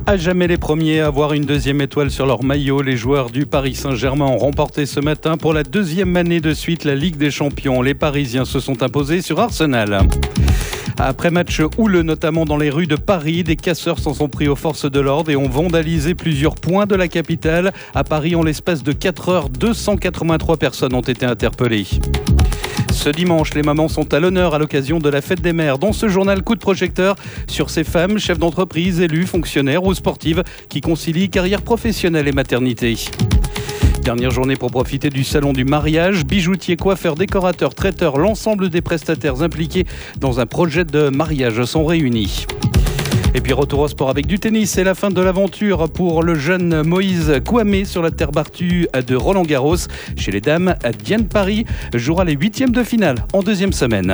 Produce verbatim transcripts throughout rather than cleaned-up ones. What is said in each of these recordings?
À jamais les premiers à avoir une deuxième étoile sur leur maillot, les joueurs du Paris Saint-Germain ont remporté ce matin pour la deuxième année de suite la Ligue des Champions. Les Parisiens se sont imposés sur Arsenal. Après match houleux, notamment dans les rues de Paris, des casseurs s'en sont pris aux forces de l'ordre et ont vandalisé plusieurs points de la capitale. À Paris, en l'espace de quatre heures, deux cent quatre-vingt-trois personnes ont été interpellées. Ce dimanche, les mamans sont à l'honneur à l'occasion de la fête des mères. Dans ce journal, coup de projecteur sur ces femmes, chefs d'entreprise, élus, fonctionnaires ou sportives qui concilient carrière professionnelle et maternité. Dernière journée pour profiter du salon du mariage. Bijoutiers, coiffeurs, décorateurs, traiteurs, l'ensemble des prestataires impliqués dans un projet de mariage sont réunis. Et puis retour au sport avec du tennis. C'est la fin de l'aventure pour le jeune Moïse Kouamé sur la terre battue de Roland-Garros. Chez les dames, Diane Paris jouera les huitièmes de finale en deuxième semaine.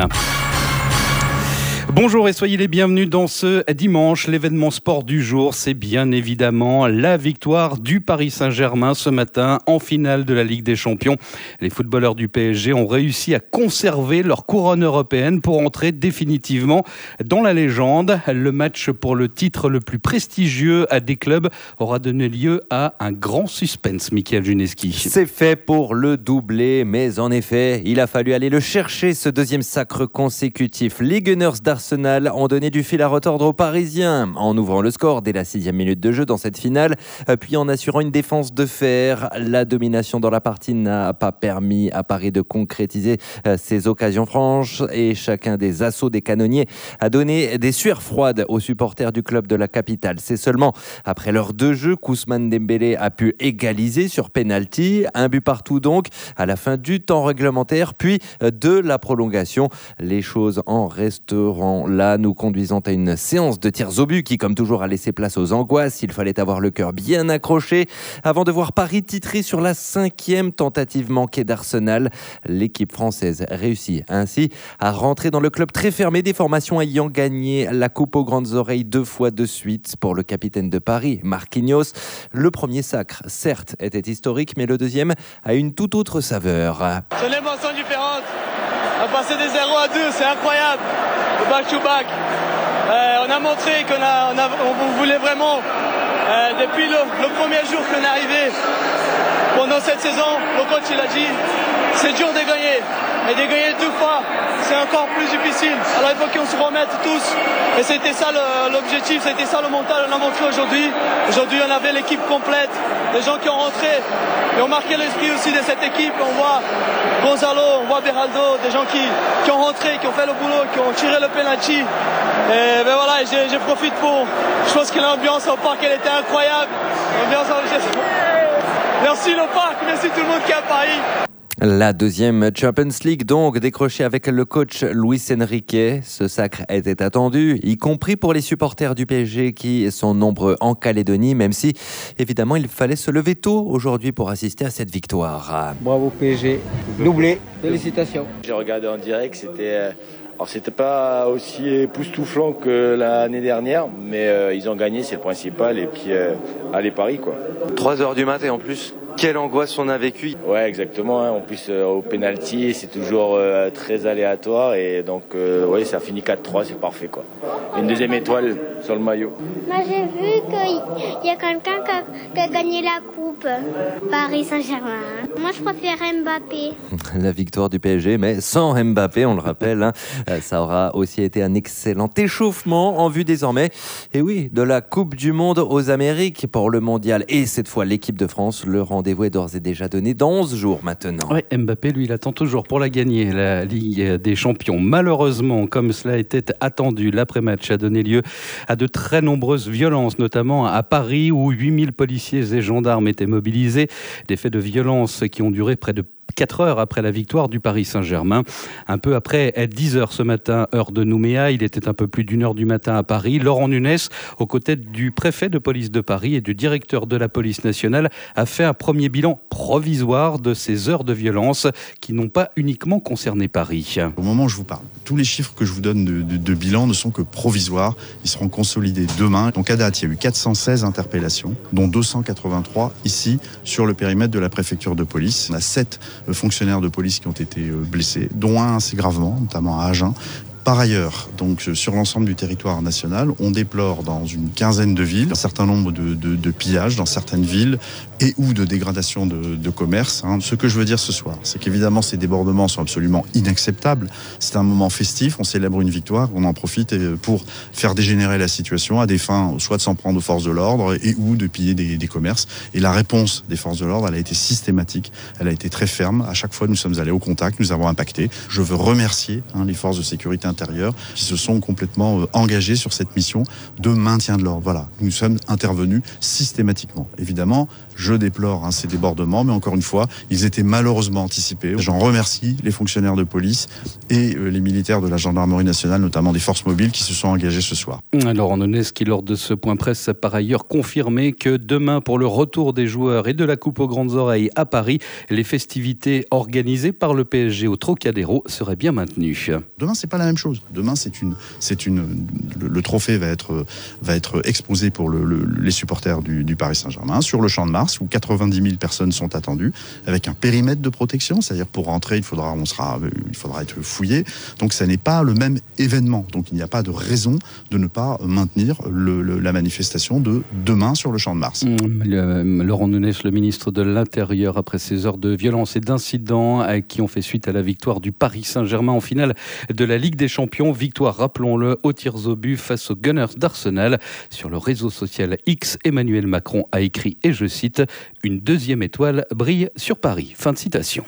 Bonjour et soyez les bienvenus dans ce dimanche. L'événement sport du jour, c'est bien évidemment la victoire du Paris Saint-Germain ce matin en finale de la Ligue des Champions. Les footballeurs du P S G ont réussi à conserver leur couronne européenne pour entrer définitivement dans la légende. Le match pour le titre le plus prestigieux à des clubs aura donné lieu à un grand suspense, Mickaël Juneski. C'est fait pour le doublé, mais en effet, il a fallu aller le chercher, ce deuxième sacre consécutif. Les Gunners d'Arsenal ont donné du fil à retordre aux Parisiens en ouvrant le score dès la sixième minute de jeu dans cette finale, puis en assurant une défense de fer. La domination dans la partie n'a pas permis à Paris de concrétiser ses occasions franches et chacun des assauts des canonniers a donné des sueurs froides aux supporters du club de la capitale. C'est seulement après l'heure de jeu qu'Ousmane Dembélé a pu égaliser sur pénalty, un but partout donc à la fin du temps réglementaire puis de la prolongation. Les choses en resteront là, nous conduisant à une séance de tirs au but qui, comme toujours, a laissé place aux angoisses. Il fallait avoir le cœur bien accroché avant de voir Paris titrer sur la cinquième tentative manquée d'Arsenal. L'équipe française réussit ainsi à rentrer dans le club très fermé des formations ayant gagné la coupe aux grandes oreilles deux fois de suite. Pour le capitaine de Paris, Marquinhos, le premier sacre, certes, était historique, mais le deuxième a une toute autre saveur. C'est une émotion différente. On a passé des zéro à deux, c'est incroyable. Le back-to-back. Euh, on a montré qu'on a, on a, on voulait vraiment, euh, depuis le, le premier jour qu'on est arrivé, pendant cette saison, le coach il a dit, c'est dur de gagner. Mais de gagner deux fois, c'est encore plus difficile. Alors il faut qu'on se remette tous. Et c'était ça le, l'objectif, c'était ça le mental qu'on a montré aujourd'hui. Aujourd'hui, on avait l'équipe complète, des gens qui ont rentré et ont marqué l'esprit aussi de cette équipe. On voit Gonzalo, on voit Beraldo, des gens qui, qui ont rentré, qui ont fait le boulot, qui ont tiré le penalty. Et ben voilà, je, je profite pour... Je pense que l'ambiance au parc, elle était incroyable. L'ambiance au... Merci le parc, merci tout le monde qui est à Paris. La deuxième Champions League donc décrochée avec le coach Luis Enrique. Ce sacre était attendu, y compris pour les supporters du P S G qui sont nombreux en Calédonie, même si évidemment il fallait se lever tôt aujourd'hui pour assister à cette victoire. Bravo P S G, doublé, félicitations. J'ai regardé en direct, c'était... Alors c'était pas aussi époustouflant que l'année dernière, mais euh, ils ont gagné, c'est le principal, et puis euh, allez Paris quoi. trois heures du matin et en plus, quelle angoisse on a vécu. Ouais exactement, hein. En plus euh, au penalty c'est toujours euh, très aléatoire et donc euh, ouais ça finit quatre trois, c'est parfait quoi. Une deuxième étoile sur le maillot. Moi j'ai vu qu'il y a quelqu'un qui a, qui a gagné la coupe, Paris Saint-Germain. Moi je préfère Mbappé. La victoire du P S G, mais sans Mbappé, on le rappelle, hein. Ça aura aussi été un excellent échauffement en vue désormais, et oui, de la Coupe du Monde aux Amériques pour le mondial et cette fois l'équipe de France. Le rendez-vous est d'ores et déjà donné dans onze jours maintenant. Ouais, Mbappé, lui, il attend toujours pour la gagner, la Ligue des Champions. Malheureusement, comme cela était attendu, l'après-match a donné lieu à de très nombreuses violences, notamment à Paris où huit mille policiers et gendarmes étaient mobilisés. Des faits de violence qui ont duré près de quatre heures après la victoire du Paris Saint-Germain. Un peu après dix heures ce matin, heure de Nouméa, il était un peu plus d'une heure du matin à Paris. Laurent Nunez, aux côtés du préfet de police de Paris et du directeur de la police nationale, a fait un premier bilan provisoire de ces heures de violence qui n'ont pas uniquement concerné Paris. Au moment où je vous parle, tous les chiffres que je vous donne de, de, de bilan ne sont que provisoires. Ils seront consolidés demain. Donc à date, il y a eu quatre cent seize interpellations, dont deux cent quatre-vingt-trois ici sur le périmètre de la préfecture de police. On a sept fonctionnaires de police qui ont été blessés, dont un assez gravement, notamment à Agen. Par ailleurs, donc sur l'ensemble du territoire national, on déplore dans une quinzaine de villes un certain nombre de, de, de pillages dans certaines villes et ou de dégradation de, de commerce. Hein. Ce que je veux dire ce soir, c'est qu'évidemment ces débordements sont absolument inacceptables. C'est un moment festif, on célèbre une victoire, on en profite pour faire dégénérer la situation à des fins soit de s'en prendre aux forces de l'ordre et ou de piller des, des commerces. Et la réponse des forces de l'ordre, elle a été systématique, elle a été très ferme. À chaque fois, nous sommes allés au contact, nous avons impacté. Je veux remercier hein, les forces de sécurité intérieure qui se sont complètement euh, engagées sur cette mission de maintien de l'ordre. Voilà, nous sommes intervenus systématiquement. Évidemment, je déplore hein, ces débordements, mais encore une fois, ils étaient malheureusement anticipés. J'en remercie les fonctionnaires de police et euh, les militaires de la gendarmerie nationale, notamment des forces mobiles, qui se sont engagés ce soir. Laurent Nunez, qui lors de ce point presse a par ailleurs confirmé que demain, pour le retour des joueurs et de la Coupe aux Grandes Oreilles à Paris, les festivités organisées par le P S G au Trocadéro seraient bien maintenues. Demain, c'est pas la même chose. Demain, c'est une, c'est une, le, le trophée va être, va être exposé pour le, le, les supporters du, du Paris Saint-Germain sur le Champ de Mars, où quatre-vingt-dix mille personnes sont attendues, avec un périmètre de protection, c'est-à-dire pour rentrer, il faudra, on sera, il faudra être fouillé. Donc, ça n'est pas le même événement. Donc, il n'y a pas de raison de ne pas maintenir le, le, la manifestation de demain sur le Champ de Mars. Le, Laurent Nunez, le ministre de l'Intérieur, après ces heures de violence et d'incidents qui ont fait suite à la victoire du Paris Saint-Germain en finale de la Ligue des Champions. Victoire, rappelons-le, aux tirs au but face aux Gunners d'Arsenal. Sur le réseau social X, Emmanuel Macron a écrit, et je cite, « Une deuxième étoile brille sur Paris ». Fin de citation.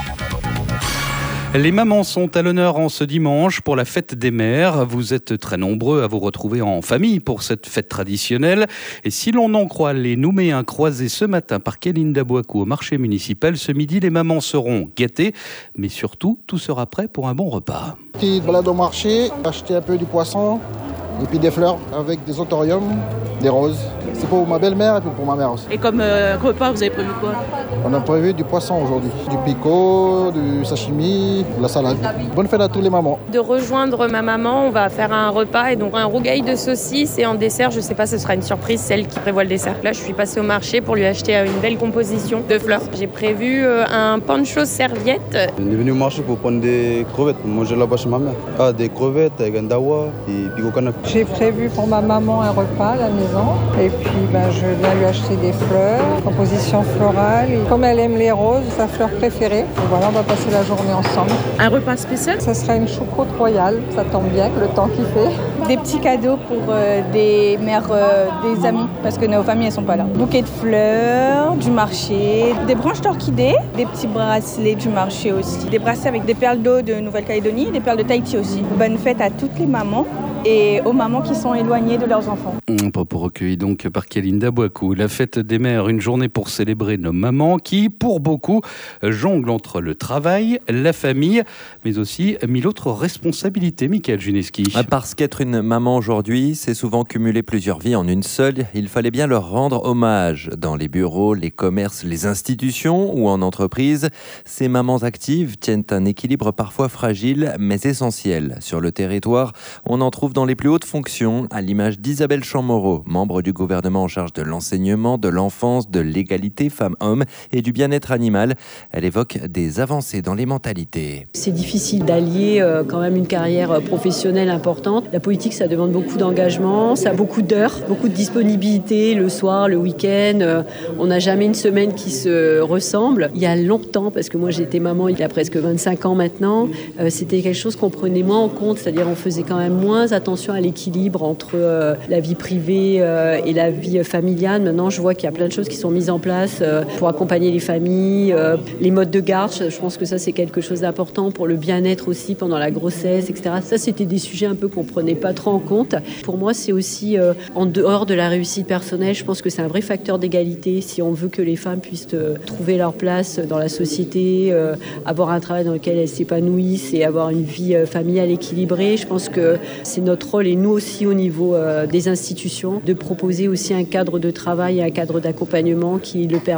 Les mamans sont à l'honneur en ce dimanche pour la fête des mères. Vous êtes très nombreux à vous retrouver en famille pour cette fête traditionnelle. Et si l'on en croit les Nouméens croisés ce matin par Kéline Dabouakou au marché municipal, ce midi, les mamans seront gâtées. Mais surtout, tout sera prêt pour un bon repas. Petite balade au marché, acheter un peu du poisson et puis des fleurs avec des autoriums, des roses. C'est pour ma belle-mère et pour ma mère aussi. Et comme euh, repas, vous avez prévu quoi? On a prévu du poisson aujourd'hui, du picot, du sashimi, de la salade. Bonne fête à tous les mamans. De rejoindre ma maman, on va faire un repas et donc un rougail de saucisses et en dessert, je sais pas, ce sera une surprise, celle qui prévoit le dessert. Là, je suis passée au marché pour lui acheter une belle composition de fleurs. J'ai prévu un pancho serviette. On est venu au marché pour prendre des crevettes, pour manger là-bas chez ma mère. Ah, des crevettes avec un dawa et picot canap. J'ai prévu pour ma maman un repas à la maison et puis ben, je viens lui acheter des fleurs, composition florale. Et comme elle aime les roses, sa fleur préférée. Et voilà, on va passer la journée ensemble. Un repas spécial? Ça sera une choucroute royale, ça tombe bien avec le temps qu'il fait. Des petits cadeaux pour euh, des mères, euh, des amis, parce que nos familles, elles sont pas là. Bouquet de fleurs, du marché, des branches d'orchidées, des petits bracelets du marché aussi. Des bracelets avec des perles d'eau de Nouvelle-Calédonie, des perles de Tahiti aussi. Bonne fête à toutes les mamans et aux mamans qui sont éloignées de leurs enfants. Pour recueillir donc par Kéline Dabouakou, la fête des mères, une journée pour célébrer nos mamans qui, pour beaucoup, jonglent entre le travail, la famille, mais aussi mille autres responsabilités. Michael Juneski. Parce qu'être une maman aujourd'hui, c'est souvent cumuler plusieurs vies en une seule. Il fallait bien leur rendre hommage. Dans les bureaux, les commerces, les institutions ou en entreprise, ces mamans actives tiennent un équilibre parfois fragile, mais essentiel. Sur le territoire, on en trouve dans les plus hautes fonctions, à l'image d'Isabelle Chamorro, membre du gouvernement en charge de l'enseignement, de l'enfance, de l'égalité femmes-hommes et du bien-être animal. Elle évoque des avancées dans les mentalités. C'est difficile d'allier euh, quand même une carrière professionnelle importante. La politique, ça demande beaucoup d'engagement, ça a beaucoup d'heures, beaucoup de disponibilité le soir, le week-end. Euh, on n'a jamais une semaine qui se ressemble. Il y a longtemps, parce que moi j'ai été maman il y a presque vingt-cinq ans maintenant, euh, c'était quelque chose qu'on prenait moins en compte, c'est-à-dire on faisait quand même moins attention à l'équilibre entre euh, la vie privée euh, et la vie familiale. Maintenant, je vois qu'il y a plein de choses qui sont mises en place euh, pour accompagner les familles, euh, les modes de garde. Je pense que ça, c'est quelque chose d'important pour le bien-être aussi pendant la grossesse, et cetera. Ça, c'était des sujets un peu qu'on prenait pas trop en compte. Pour moi, c'est aussi, euh, en dehors de la réussite personnelle, je pense que c'est un vrai facteur d'égalité si on veut que les femmes puissent euh, trouver leur place dans la société, euh, avoir un travail dans lequel elles s'épanouissent et avoir une vie euh, familiale équilibrée. Je pense que c'est notre rôle et nous aussi au niveau euh, des institutions de proposer aussi un cadre de travail et un cadre d'accompagnement qui le permettent.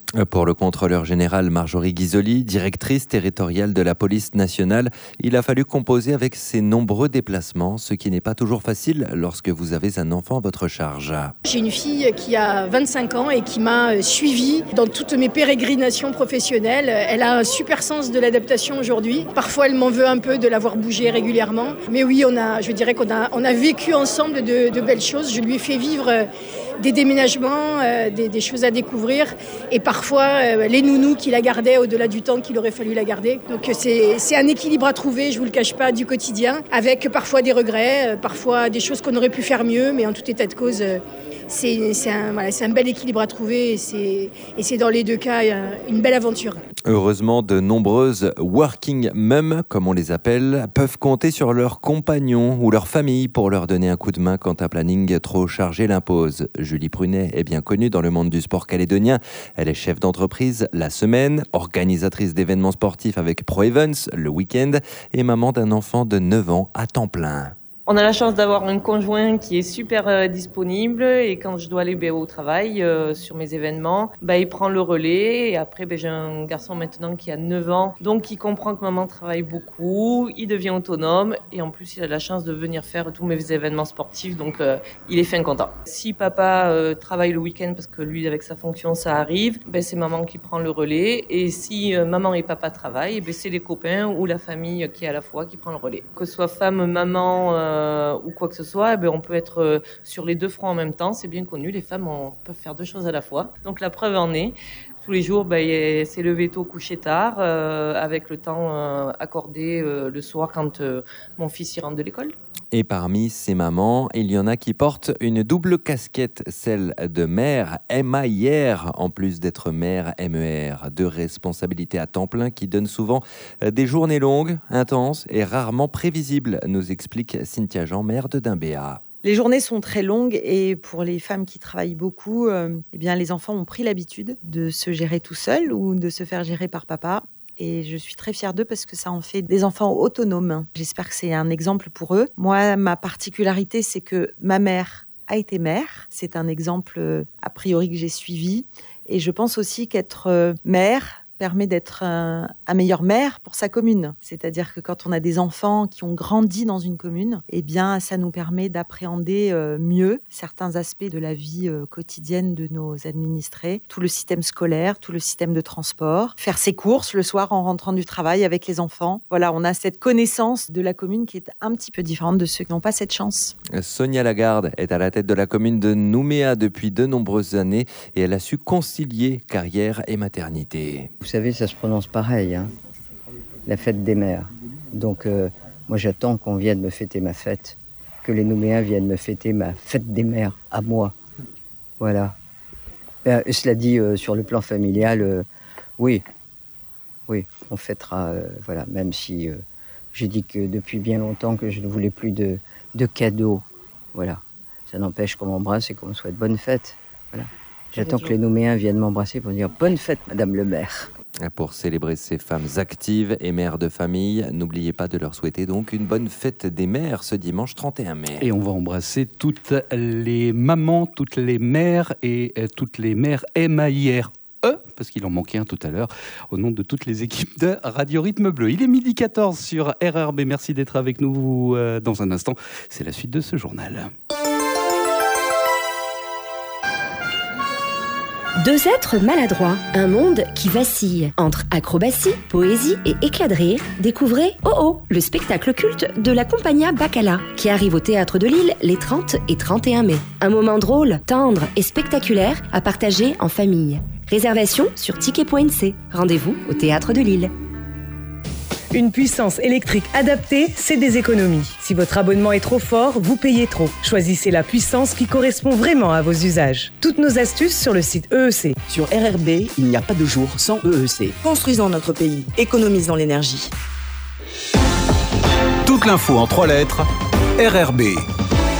Pour le contrôleur général Marjorie Ghisoli, directrice territoriale de la police nationale, il a fallu composer avec ses nombreux déplacements, ce qui n'est pas toujours facile lorsque vous avez un enfant à votre charge. J'ai une fille qui a vingt-cinq ans et qui m'a suivie dans toutes mes pérégrinations professionnelles. Elle a un super sens de l'adaptation aujourd'hui. Parfois, elle m'en veut un peu de l'avoir bougée régulièrement. Mais oui, on a, je dirais qu'on a, on a vécu ensemble de, de belles choses. Je lui ai fait vivre des déménagements, euh, des, des choses à découvrir et parfois euh, les nounous qui la gardaient au-delà du temps qu'il aurait fallu la garder. Donc c'est, c'est un équilibre à trouver, je vous le cache pas, du quotidien, avec parfois des regrets, euh, parfois des choses qu'on aurait pu faire mieux, mais en tout état de cause, euh, c'est, c'est, un, voilà, c'est un bel équilibre à trouver et c'est, et c'est dans les deux cas euh, une belle aventure. Heureusement, de nombreuses working mums, comme on les appelle, peuvent compter sur leurs compagnons ou leur famille pour leur donner un coup de main quand un planning trop chargé l'impose. Julie Prunet est bien connue dans le monde du sport calédonien. Elle est chef d'entreprise la semaine, organisatrice d'événements sportifs avec Pro Events le week-end et maman d'un enfant de neuf ans à temps plein. On a la chance d'avoir un conjoint qui est super euh, disponible et quand je dois aller ben, au travail euh, sur mes événements, ben, il prend le relais et après ben, j'ai un garçon maintenant qui a neuf ans donc il comprend que maman travaille beaucoup, il devient autonome et en plus il a la chance de venir faire tous mes événements sportifs donc euh, il est fin content. Si papa euh, travaille le week-end parce que lui avec sa fonction ça arrive, ben, c'est maman qui prend le relais et si euh, maman et papa travaillent, ben, c'est les copains ou la famille qui est à la fois qui prend le relais. Que ce soit femme, maman euh, Euh, ou quoi que ce soit, eh bien, on peut être euh, sur les deux fronts en même temps. C'est bien connu, les femmes on, peuvent faire deux choses à la fois. Donc la preuve en est. Tous les jours, ben, c'est levé tôt, couché tard, euh, avec le temps euh, accordé euh, le soir quand euh, mon fils y rentre de l'école. Et parmi ces mamans, il y en a qui portent une double casquette, celle de mère, M A I R, en plus d'être mère, M E R. Deux responsabilités à temps plein qui donnent souvent des journées longues, intenses et rarement prévisibles, nous explique Cynthia Jean, mère de Dimbéa. Les journées sont très longues et pour les femmes qui travaillent beaucoup, euh, eh bien, les enfants ont pris l'habitude de se gérer tout seuls ou de se faire gérer par papa. Et je suis très fière d'eux parce que ça en fait des enfants autonomes. J'espère que c'est un exemple pour eux. Moi, ma particularité, c'est que ma mère a été mère. C'est un exemple a priori que j'ai suivi. Et je pense aussi qu'être mère permet d'être un, un meilleur maire pour sa commune. C'est-à-dire que quand on a des enfants qui ont grandi dans une commune, eh bien, ça nous permet d'appréhender euh, mieux certains aspects de la vie euh, quotidienne de nos administrés, tout le système scolaire, tout le système de transport, faire ses courses le soir en rentrant du travail avec les enfants. Voilà, on a cette connaissance de la commune qui est un petit peu différente de ceux qui n'ont pas cette chance. Sonia Lagarde est à la tête de la commune de Nouméa depuis de nombreuses années et elle a su concilier carrière et maternité. Vous savez, ça se prononce pareil, hein, la fête des mères. Donc, euh, moi, j'attends qu'on vienne me fêter ma fête, que les Nouméens viennent me fêter ma fête des mères à moi. Voilà. Euh, cela dit, euh, sur le plan familial, euh, oui, oui, on fêtera, euh, voilà, même si euh, j'ai dit que depuis bien longtemps que je ne voulais plus de, de cadeaux. Voilà. Ça n'empêche qu'on m'embrasse et qu'on me souhaite bonne fête. Voilà. J'attends que les Nouméens viennent m'embrasser pour dire bonne fête, Madame le maire. Pour célébrer ces femmes actives et mères de famille, n'oubliez pas de leur souhaiter donc une bonne fête des mères ce dimanche trente et un mai. Et on va embrasser toutes les mamans, toutes les mères et toutes les mères M A I R E, parce qu'il en manquait un tout à l'heure, au nom de toutes les équipes de Radio Rythme Bleu. Il est midi quatorze sur R R B. Merci d'être avec nous dans un instant. C'est la suite de ce journal. Deux êtres maladroits, un monde qui vacille. Entre acrobatie, poésie et éclat de rire, découvrez Oh Oh, le spectacle culte de la Compagnia Bacala, qui arrive au Théâtre de Lille les trente et trente et un mai. Un moment drôle, tendre et spectaculaire à partager en famille. Réservation sur ticket point c. Rendez-vous au Théâtre de Lille. Une puissance électrique adaptée, c'est des économies. Si votre abonnement est trop fort, vous payez trop. Choisissez la puissance qui correspond vraiment à vos usages. Toutes nos astuces sur le site E E C. Sur R R B, il n'y a pas de jour sans E E C. Construisons notre pays, économisons l'énergie. Toute l'info en trois lettres, R R B.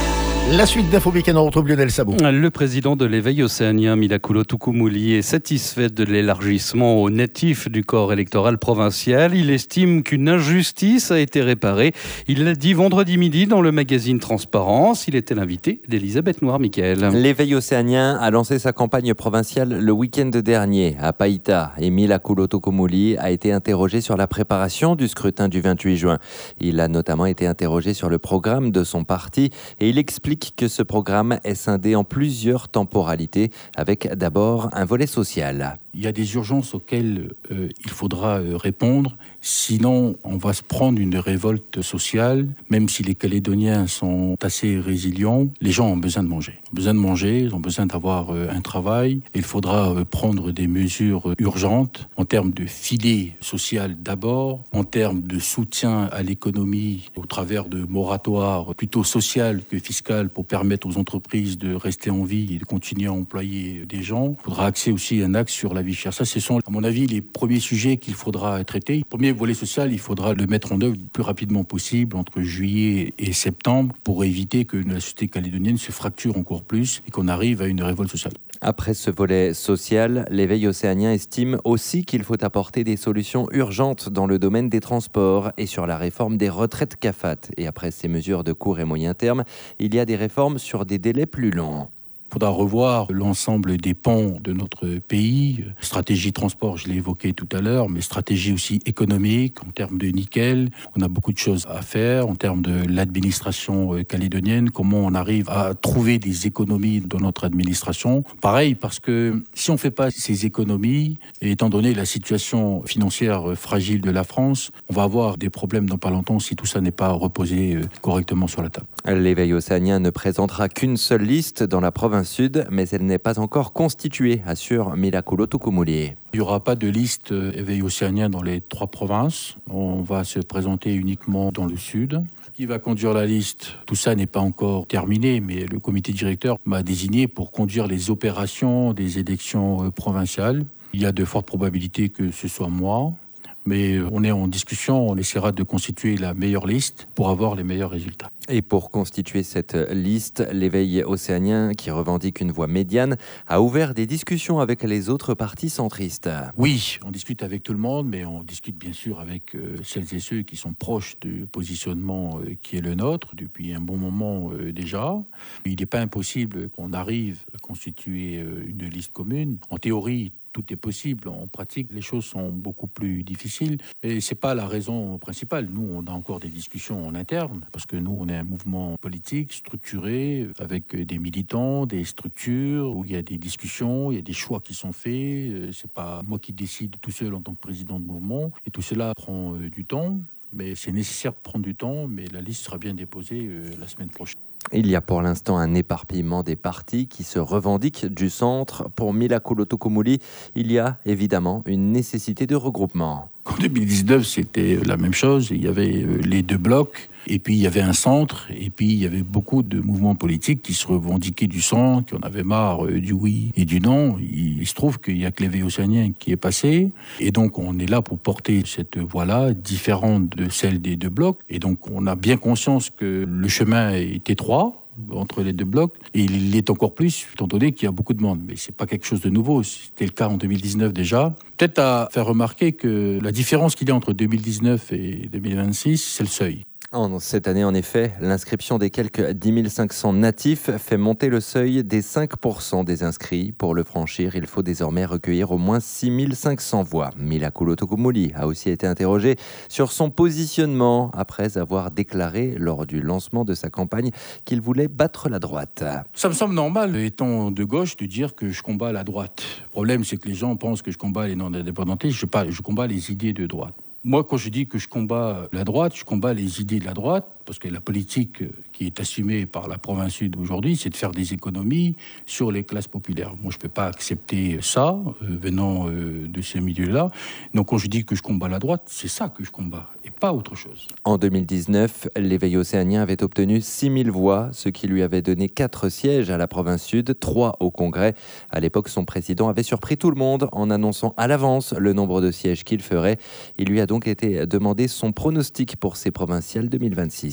La suite d'Info Week-end, on retrouve Lionel Sabot. Le président de l'éveil océanien, Milakulo Tukumuli, est satisfait de l'élargissement aux natifs du corps électoral provincial. Il estime qu'une injustice a été réparée. Il l'a dit vendredi midi dans le magazine Transparence. Il était l'invité d'Elisabeth Noir-Michael. L'éveil océanien a lancé sa campagne provinciale le week-end dernier à Païta. Et Milakulo Tukumuli a été interrogé sur la préparation du scrutin du vingt-huit juin. Il a notamment été interrogé sur le programme de son parti et il explique que ce programme est scindé en plusieurs temporalités, avec d'abord un volet social. Il y a des urgences auxquelles euh, il faudra euh, répondre, sinon on va se prendre une révolte sociale, même si les Calédoniens sont assez résilients, les gens ont besoin de manger. Ils ont besoin de manger, ils ont besoin d'avoir euh, un travail, et il faudra euh, prendre des mesures euh, urgentes en termes de filet social d'abord, en termes de soutien à l'économie au travers de moratoires plutôt social que fiscal pour permettre aux entreprises de rester en vie et de continuer à employer des gens. Il faudra axer aussi un axe sur la vie chère. Ça, ce sont, à mon avis, les premiers sujets qu'il faudra traiter. Le premier volet social, il faudra le mettre en œuvre le plus rapidement possible entre juillet et septembre pour éviter que la société calédonienne se fracture encore plus et qu'on arrive à une révolte sociale. Après ce volet social, l'éveil océanien estime aussi qu'il faut apporter des solutions urgentes dans le domaine des transports et sur la réforme des retraites C A F A T. Et après ces mesures de court et moyen terme, il y a des réformes sur des délais plus longs. Il faudra revoir l'ensemble des pans de notre pays. Stratégie transport, je l'ai évoqué tout à l'heure, mais stratégie aussi économique, en termes de nickel. On a beaucoup de choses à faire en termes de l'administration calédonienne. Comment on arrive à trouver des économies dans notre administration. Pareil, parce que si on ne fait pas ces économies, et étant donné la situation financière fragile de la France, on va avoir des problèmes dans pas longtemps si tout ça n'est pas reposé correctement sur la table. L'éveil océanien ne présentera qu'une seule liste dans la province Sud, mais elle n'est pas encore constituée, assure Milakulo Tukumuli. Il n'y aura pas de liste éveil océanien dans les trois provinces. On va se présenter uniquement dans le Sud. Qui va conduire la liste? Tout ça n'est pas encore terminé, mais le comité directeur m'a désigné pour conduire les opérations des élections provinciales. Il y a de fortes probabilités que ce soit moi. Mais on est en discussion, on essaiera de constituer la meilleure liste pour avoir les meilleurs résultats. Et pour constituer cette liste, l'éveil océanien, qui revendique une voix médiane, a ouvert des discussions avec les autres partis centristes. Oui, on discute avec tout le monde, mais on discute bien sûr avec euh, celles et ceux qui sont proches du positionnement euh, qui est le nôtre depuis un bon moment euh, déjà. Il n'est pas impossible qu'on arrive à constituer euh, une liste commune. En théorie, tout est possible. En pratique, les choses sont beaucoup plus difficiles. Et c'est pas la raison principale. Nous, on a encore des discussions en interne, parce que nous, on est un mouvement politique structuré, avec des militants, des structures, où il y a des discussions, il y a des choix qui sont faits. C'est pas moi qui décide tout seul en tant que président de mouvement. Et tout cela prend euh, du temps. Mais c'est nécessaire de prendre du temps, mais la liste sera bien déposée euh, la semaine prochaine. Il y a pour l'instant un éparpillement des partis qui se revendiquent du centre. Pour Milakulo Tukumuli, il y a évidemment une nécessité de regroupement. En deux mille dix-neuf, c'était la même chose. Il y avait les deux blocs, et puis il y avait un centre, et puis il y avait beaucoup de mouvements politiques qui se revendiquaient du centre, qui en avaient marre du oui et du non. Il se trouve qu'il n'y a que l'éveil océanien qui est passé, et donc on est là pour porter cette voie-là, différente de celle des deux blocs. Et donc on a bien conscience que le chemin est étroit entre les deux blocs, et il l'est encore plus, étant donné qu'il y a beaucoup de monde. Mais c'est pas quelque chose de nouveau, c'était le cas en deux mille dix-neuf déjà. Peut-être à faire remarquer que la différence qu'il y a entre deux mille dix-neuf et deux mille vingt-six, c'est le seuil. En cette année, en effet, l'inscription des quelques dix mille cinq cents natifs fait monter le seuil des cinq pour cent des inscrits. Pour le franchir, il faut désormais recueillir au moins six mille cinq cents voix. Milakulo Tukumuli a aussi été interrogé sur son positionnement après avoir déclaré lors du lancement de sa campagne qu'il voulait battre la droite. Ça me semble normal, étant de gauche, de dire que je combats la droite. Le problème, c'est que les gens pensent que je combats les non-indépendantistes. Je, pas, je combats les idées de droite. Moi, quand je dis que je combats la droite, je combats les idées de la droite, parce que la politique qui est assumée par la province sud aujourd'hui, c'est de faire des économies sur les classes populaires. Moi, je ne peux pas accepter ça, euh, venant euh, de ces milieux-là. Donc, quand je dis que je combats la droite, c'est ça que je combats, et pas autre chose. En deux mille dix-neuf, l'éveil océanien avait obtenu six mille voix, ce qui lui avait donné quatre sièges à la province sud, trois au Congrès. À l'époque, son président avait surpris tout le monde en annonçant à l'avance le nombre de sièges qu'il ferait. Il lui a donc été demandé son pronostic pour ces provinciales deux mille vingt-six.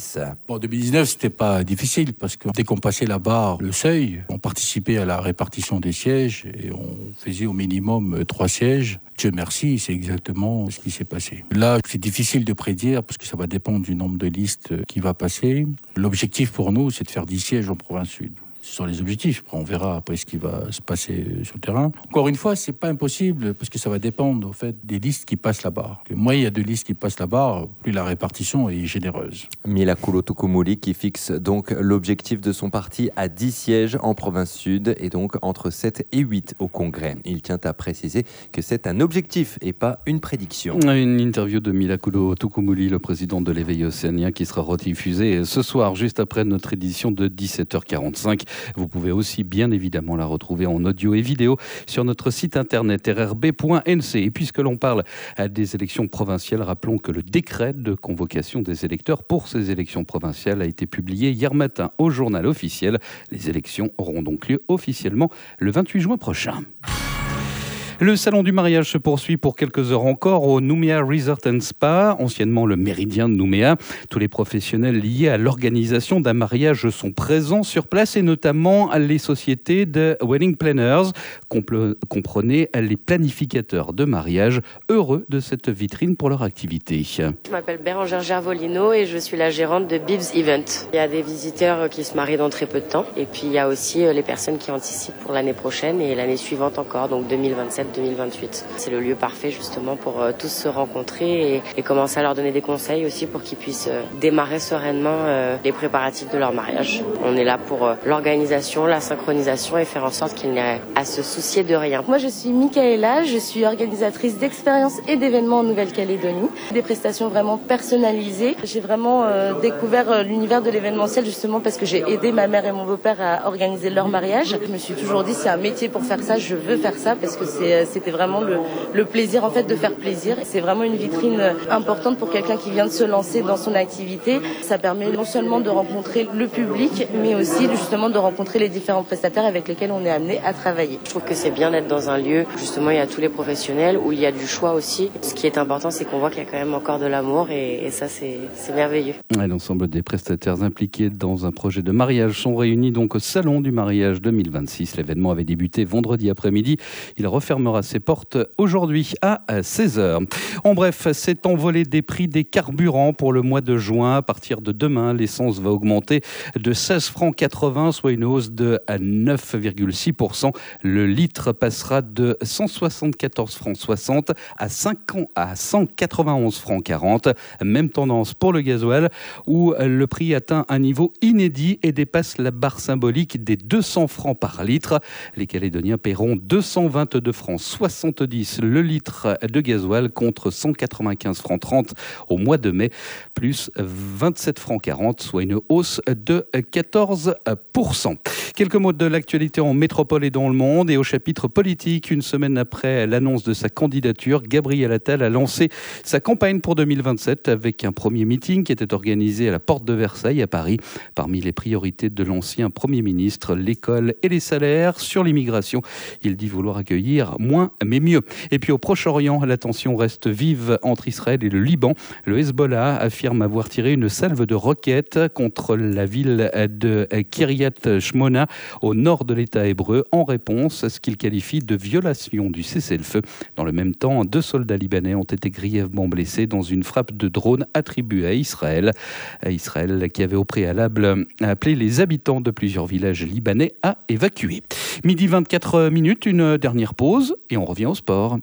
Nice. Bon, deux mille dix-neuf, c'était pas difficile parce que dès qu'on passait la barre, le seuil, on participait à la répartition des sièges et on faisait au minimum trois sièges. Dieu merci, c'est exactement ce qui s'est passé. Là, c'est difficile de prédire parce que ça va dépendre du nombre de listes qui va passer. L'objectif pour nous, c'est de faire dix sièges en province sud. Ce sont les objectifs. Après, on verra après ce qui va se passer sur le terrain. Encore une fois, c'est pas impossible parce que ça va dépendre, au fait, des listes qui passent la barre. Moins il y a de listes qui passent la barre, plus la répartition est généreuse. Mila Kulotukumuli qui fixe donc l'objectif de son parti à dix sièges en province sud et donc entre sept et huit au Congrès. Il tient à préciser que c'est un objectif et pas une prédiction. Une interview de Mila Kulotukumuli, le président de l'éveil océanien, qui sera rediffusée ce soir, juste après notre édition de dix-sept heures quarante-cinq. Vous pouvez aussi bien évidemment la retrouver en audio et vidéo sur notre site internet r r b point n c. Et puisque l'on parle des élections provinciales, rappelons que le décret de convocation des électeurs pour ces élections provinciales a été publié hier matin au journal officiel. Les élections auront donc lieu officiellement le vingt-huit juin prochain. Le salon du mariage se poursuit pour quelques heures encore au Nouméa Resort and Spa, anciennement le Méridien de Nouméa. Tous les professionnels liés à l'organisation d'un mariage sont présents sur place et notamment les sociétés de wedding planners. Comprenez les planificateurs de mariage, heureux de cette vitrine pour leur activité. Je m'appelle Bérangère Gervolino et je suis la gérante de Bibs Event. Il y a des visiteurs qui se marient dans très peu de temps et puis il y a aussi les personnes qui anticipent pour l'année prochaine et l'année suivante encore, donc deux mille vingt-sept deux mille vingt-huit. C'est le lieu parfait justement pour euh, tous se rencontrer et, et commencer à leur donner des conseils aussi pour qu'ils puissent euh, démarrer sereinement euh, les préparatifs de leur mariage. On est là pour euh, l'organisation, la synchronisation et faire en sorte qu'il n'y ait à se soucier de rien. Moi je suis Michaela, je suis organisatrice d'expériences et d'événements en Nouvelle-Calédonie. Des prestations vraiment personnalisées. J'ai vraiment euh, découvert euh, l'univers de l'événementiel justement parce que j'ai aidé ma mère et mon beau-père à organiser leur mariage. Je me suis toujours dit c'est un métier pour faire ça, je veux faire ça parce que c'est c'était vraiment le, le plaisir en fait de faire plaisir. C'est vraiment une vitrine importante pour quelqu'un qui vient de se lancer dans son activité. Ça permet non seulement de rencontrer le public, mais aussi justement de rencontrer les différents prestataires avec lesquels on est amené à travailler. Je trouve que c'est bien d'être dans un lieu, justement il y a tous les professionnels, où il y a du choix aussi. Ce qui est important, c'est qu'on voit qu'il y a quand même encore de l'amour et, et ça c'est, c'est merveilleux. Et l'ensemble des prestataires impliqués dans un projet de mariage sont réunis donc au Salon du mariage deux mille vingt-six. L'événement avait débuté vendredi après-midi. Il refermera ses portes aujourd'hui à seize heures. En bref, c'est envolé des prix des carburants pour le mois de juin. À partir de demain, l'essence va augmenter de seize francs quatre-vingts, soit une hausse de neuf virgule six pour cent. Le litre passera de cent soixante-quatorze francs soixante à cent quatre-vingt-onze francs quarante. Même tendance pour le gasoil, où le prix atteint un niveau inédit et dépasse la barre symbolique des deux cents francs par litre. Les Calédoniens paieront deux cent vingt-deux francs soixante-dix le litre de gasoil contre cent quatre-vingt-quinze francs trente au mois de mai, plus vingt-sept francs quarante, soit une hausse de quatorze pour cent. Quelques mots de l'actualité en métropole et dans le monde. Et au chapitre politique, une semaine après l'annonce de sa candidature, Gabriel Attal a lancé sa campagne pour deux mille vingt-sept avec un premier meeting qui était organisé à la porte de Versailles à Paris. Parmi les priorités de l'ancien Premier ministre, l'école et les salaires. Sur l'immigration, il dit vouloir accueillir moins mais mieux. Et puis au Proche-Orient, la tension reste vive entre Israël et le Liban. Le Hezbollah affirme avoir tiré une salve de roquettes contre la ville de Kiryat Shmona au nord de l'État hébreu en réponse à ce qu'il qualifie de violation du cessez-le-feu. Dans le même temps, deux soldats libanais ont été grièvement blessés dans une frappe de drone attribuée à Israël. À Israël qui avait au préalable appelé les habitants de plusieurs villages libanais à évacuer. Midi vingt-quatre minutes, une dernière pause et on revient au sport.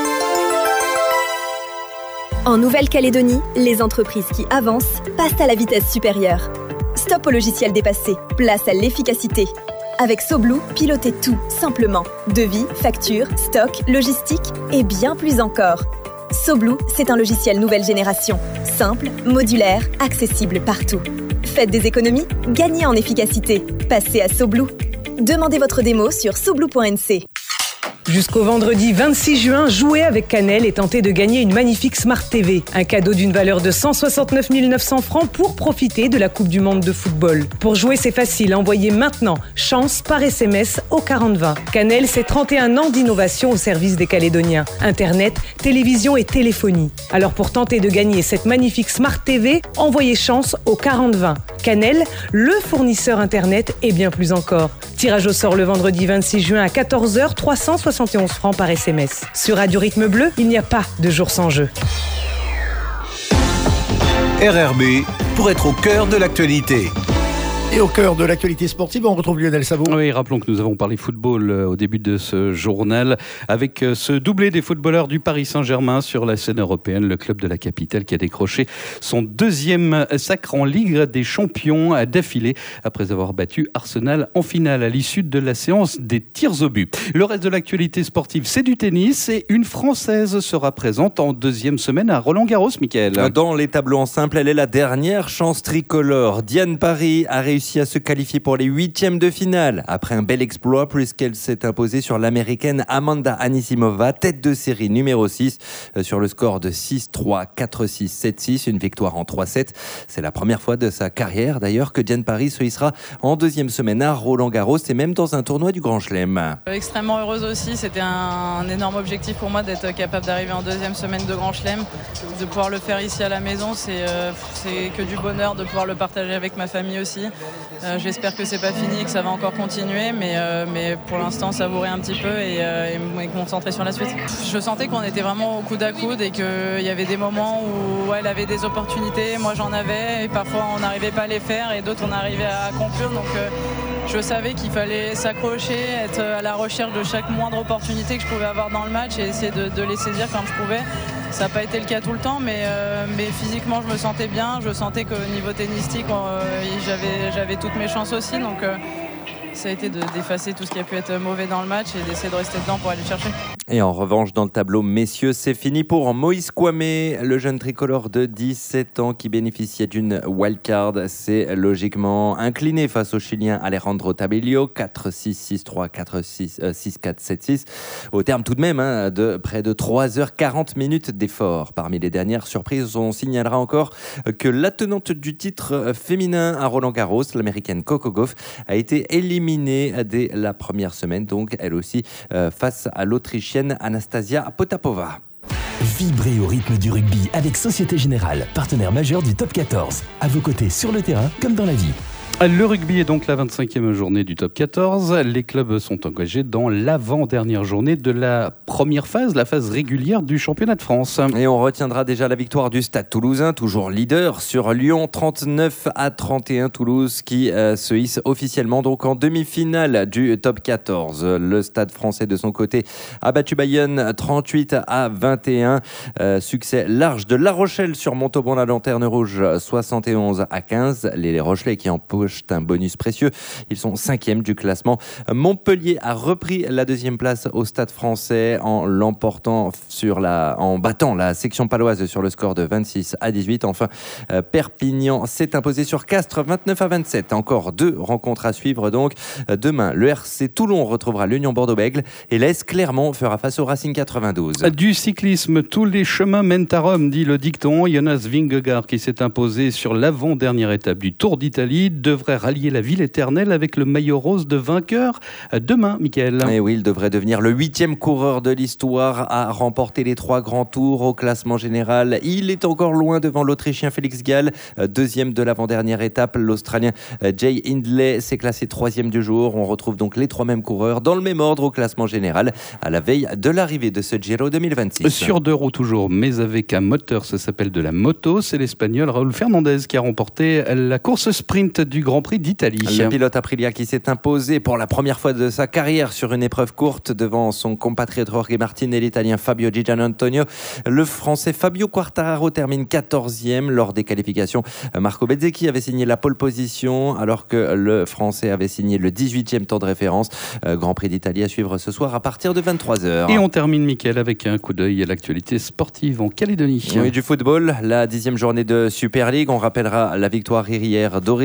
En Nouvelle-Calédonie, les entreprises qui avancent passent à la vitesse supérieure. Stop au logiciel dépassé, place à l'efficacité. Avec SoBlue, pilotez tout simplement. Devis, factures, stock, logistique et bien plus encore. SoBlue, c'est un logiciel nouvelle génération. Simple, modulaire, accessible partout. Faites des économies, gagnez en efficacité. Passez à SoBlue. Demandez votre démo sur soblue point n c. Jusqu'au vendredi vingt-six juin, jouez avec Canel et tentez de gagner une magnifique Smart T V. Un cadeau d'une valeur de cent soixante-neuf mille neuf cents francs pour profiter de la Coupe du Monde de football. Pour jouer, c'est facile. Envoyez maintenant chance par S M S au quarante vingt. Canel, c'est trente et un ans d'innovation au service des Calédoniens. Internet, télévision et téléphonie. Alors pour tenter de gagner cette magnifique Smart T V, envoyez chance au quarante vingt. Canel, le fournisseur Internet et bien plus encore. Tirage au sort le vendredi vingt-six juin à quatorze heures, trois cent soixante et onze francs par S M S. Sur Radio Rythme Bleu, il n'y a pas de jour sans jeu. R R B, pour être au cœur de l'actualité. Et au cœur de l'actualité sportive, on retrouve Lionel Sabot. Oui, rappelons que nous avons parlé football au début de ce journal avec ce doublé des footballeurs du Paris Saint-Germain sur la scène européenne, le club de la capitale qui a décroché son deuxième sacre en Ligue des Champions d'affilée après avoir battu Arsenal en finale à l'issue de la séance des tirs au but. Le reste de l'actualité sportive, c'est du tennis et une Française sera présente en deuxième semaine à Roland-Garros, Mickaël. Dans les tableaux en simple, elle est la dernière chance tricolore. Diane Parry a réussi à se qualifier pour les huitièmes de finale après un bel exploit puisqu'elle s'est imposée sur l'américaine Amanda Anisimova, tête de série numéro six sur le score de six trois, quatre six, sept six, une victoire en trois sept. C'est la première fois de sa carrière d'ailleurs que Diane Parry se hissera en deuxième semaine à Roland-Garros et même dans un tournoi du Grand Chelem. Extrêmement heureuse aussi, c'était un, un énorme objectif pour moi d'être capable d'arriver en deuxième semaine de Grand Chelem, de pouvoir le faire ici à la maison, c'est, euh, c'est que du bonheur de pouvoir le partager avec ma famille aussi. Euh, j'espère que c'est pas fini, que ça va encore continuer, mais, euh, mais pour l'instant savourer un petit peu et, euh, et me concentrer sur la suite. Je sentais qu'on était vraiment au coude à coude et qu'il y avait des moments où ouais, elle avait des opportunités, moi j'en avais, et parfois on n'arrivait pas à les faire et d'autres on arrivait à conclure. Donc euh, je savais qu'il fallait s'accrocher, être à la recherche de chaque moindre opportunité que je pouvais avoir dans le match et essayer de, de les saisir quand je pouvais. Ça n'a pas été le cas tout le temps, mais, euh, mais physiquement je me sentais bien. Je sentais qu'au niveau tennistique, euh, j'avais, j'avais toutes mes chances aussi. Donc euh, ça a été de, d'effacer tout ce qui a pu être mauvais dans le match et d'essayer de rester dedans pour aller le chercher. Et en revanche, dans le tableau messieurs, c'est fini pour Moïse Kwame, le jeune tricolore de dix-sept ans qui bénéficiait d'une wildcard. C'est logiquement incliné face au Chilien Alejandro Tabelio, quatre six, six trois, quatre six, six quatre, sept six. Au terme tout de même hein, de près de trois heures quarante minutes d'effort. Parmi les dernières surprises, on signalera encore que la tenante du titre féminin à Roland-Garros, l'américaine Coco Gauff, a été éliminée dès la première semaine, donc elle aussi euh, face à l'Autrichienne Anastasia Potapova. Vibrez au rythme du rugby avec Société Générale, partenaire majeur du Top quatorze. À vos côtés sur le terrain comme dans la vie. Le rugby est donc la vingt-cinquième journée du Top quatorze. Les clubs sont engagés dans l'avant-dernière journée de la première phase, la phase régulière du championnat de France. Et on retiendra déjà la victoire du Stade Toulousain, toujours leader sur Lyon, trente-neuf à trente et un. Toulouse qui euh, se hisse officiellement donc en demi-finale du Top quatorze. Le Stade français de son côté a battu Bayonne trente-huit à vingt et un. Euh, succès large de La Rochelle sur Montauban, la Lanterne Rouge, soixante et onze à quinze. Les Rochelais qui empochent un bonus précieux. Ils sont cinquième du classement. Montpellier a repris la deuxième place au Stade français en l'emportant sur la, en battant la section paloise sur le score de vingt-six à dix-huit. Enfin, euh, Perpignan s'est imposé sur Castres vingt-neuf à vingt-sept. Encore deux rencontres à suivre donc. Demain, le R C Toulon retrouvera l'Union Bordeaux-Bègles et l'A S Clermont fera face au Racing quatre-vingt-douze. Du cyclisme, tous les chemins mènent à Rome, dit le dicton. Jonas Vingegaard qui s'est imposé sur l'avant-dernière étape du Tour d'Italie devrait rallier la ville éternelle avec le maillot rose de vainqueur demain, Mickaël. Et oui, il devrait devenir le huitième coureur de l'histoire à remporter les trois grands tours au classement général. Il est encore loin devant l'Autrichien Félix Gall, deuxième de l'avant-dernière étape. L'Australien Jay Hindley s'est classé troisième du jour. On retrouve donc les trois mêmes coureurs dans le même ordre au classement général à la veille de l'arrivée de ce Giro deux mille vingt-six. Sur deux roues toujours, mais avec un moteur, ça s'appelle de la moto. C'est l'Espagnol Raúl Fernandez qui a remporté la course sprint du Grand Prix d'Italie. Le pilote Aprilia qui s'est imposé pour la première fois de sa carrière sur une épreuve courte devant son compatriote Jorge Martin et l'Italien Fabio Di Gianantonio. Le Français Fabio Quartararo termine quatorzième lors des qualifications. Marco Bezzecchi avait signé la pole position alors que le Français avait signé le dix-huitième temps de référence. Grand Prix d'Italie à suivre ce soir à partir de vingt-trois heures. Et on termine, Mickaël, avec un coup d'œil à l'actualité sportive en Calédonie. Oui, du football, la dixième journée de Super League. On rappellera la victoire hier d'Horizon Sport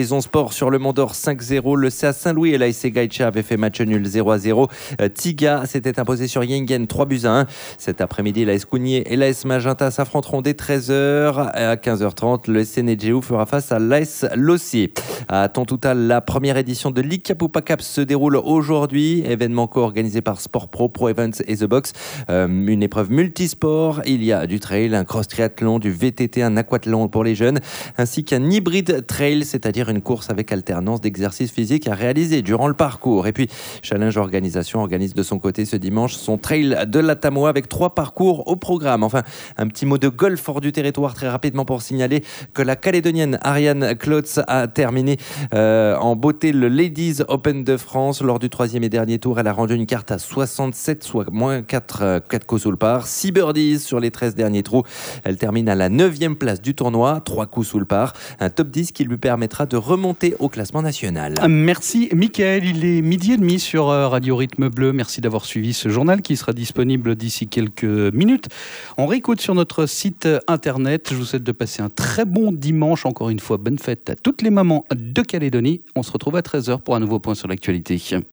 score sur le Mont d'Or cinq zéro. Le C A Saint-Louis et l'A S C Gaïcha avaient fait match nul zéro à zéro. Tiga s'était imposé sur Yengen trois buts à un. Cet après-midi, l'A S Cougnier et l'A S Magenta s'affronteront dès treize heures. À quinze heures trente, le S C Nedjeu fera face à l'A S Lossi. À Tontoutal, la première édition de Ligue Kapoupa Cup se déroule aujourd'hui. Événement co-organisé par Sport Pro, Pro Events et The Box. Euh, une épreuve multisport. Il y a du trail, un cross triathlon, du V T T, un aquathlon pour les jeunes, ainsi qu'un hybride trail, c'est-à-dire une course avec alternance d'exercices physiques à réaliser durant le parcours. Et puis, Challenge Organisation organise de son côté ce dimanche son trail de la Tamoa avec trois parcours au programme. Enfin, un petit mot de golf hors du territoire très rapidement pour signaler que la Calédonienne Ariane Klotz a terminé euh, en beauté le Ladies Open de France. Lors du troisième et dernier tour, elle a rendu une carte à soixante-sept, soit moins quatre, euh, quatre coups sous le par. six birdies sur les treize derniers trous. Elle termine à la neuvième place du tournoi, trois coups sous le par. Un top dix qui lui permettra de remonter au classement national. Merci Mickaël, il est midi et demi sur Radio Rythme Bleu. Merci d'avoir suivi ce journal qui sera disponible d'ici quelques minutes. On réécoute sur notre site internet. Je vous souhaite de passer un très bon dimanche. Encore une fois, bonne fête à toutes les mamans de Calédonie. On se retrouve à treize heures pour un nouveau point sur l'actualité.